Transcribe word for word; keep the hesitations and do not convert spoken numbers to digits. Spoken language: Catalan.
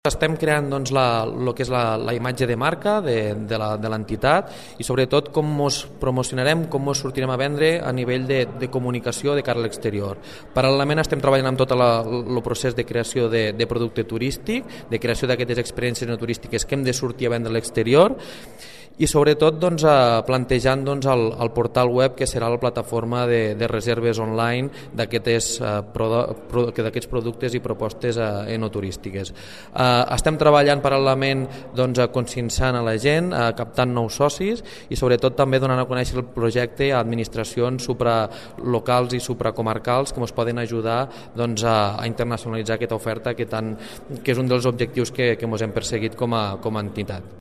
Estem creant doncs, la, lo que és la, la imatge de marca de, de l'entitat i sobretot com ens promocionarem, com ens sortirem a vendre a nivell de, de comunicació de cara a l'exterior. Paral·lelament estem treballant amb tot el procés de creació de, de producte turístic, de creació d'aquestes experiències no turístiques que hem de sortir a vendre a l'exterior i sobretot doncs, plantejant doncs, el, el portal web que serà la plataforma de, de reserves online d'aquests eh, produ productes i propostes eh, enoturístiques. Eh, estem treballant paral·lelament doncs, conscienciant a la gent, eh, captant nous socis i sobretot també donant a conèixer el projecte a administracions supralocals i supracomarcals que ens poden ajudar doncs, a, a internacionalitzar aquesta oferta que, tant, que és un dels objectius que, que ens hem perseguit com a, com a entitat.